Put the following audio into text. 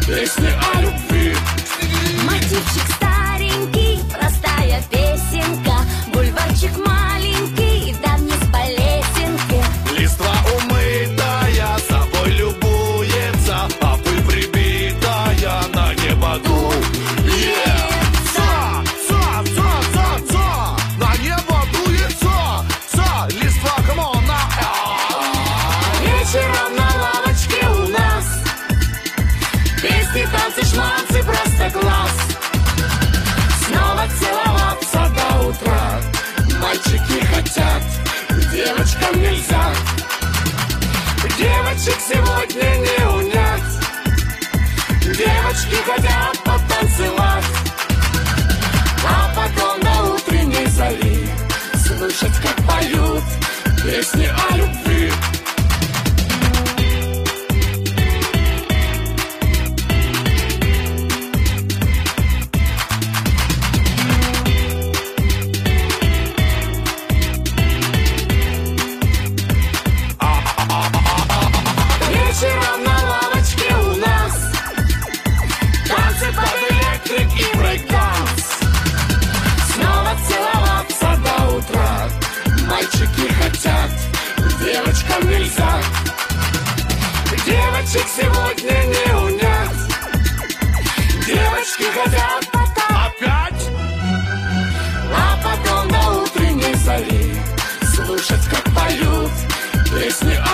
песни о любви. Мотивчик старенький, простая песенка, бульварчик маленький, да вниз по лесенке. Листва умытая, собой любуется, а пыль прибитая на небо дуется. На небо дуется, листва, камон, Вечером на лавочке у нас песни, танцы, шманцы, просто класс. Снова целоваться до утра. мальчики хотят, Девочкам нельзя. девочек сегодня не унять. Девочки хотят потанцевать, а потом до утренней зари слушать, как поют Песни о любви. вечером на лавочке у нас. Танцы под электрик и брейк-данс. Снова целоваться до утра. Мальчики хотят, Девочкам нельзя. девочек сегодня не унять. Девочки хотят Опять? а потом до утренней зари слушать, как поют Песни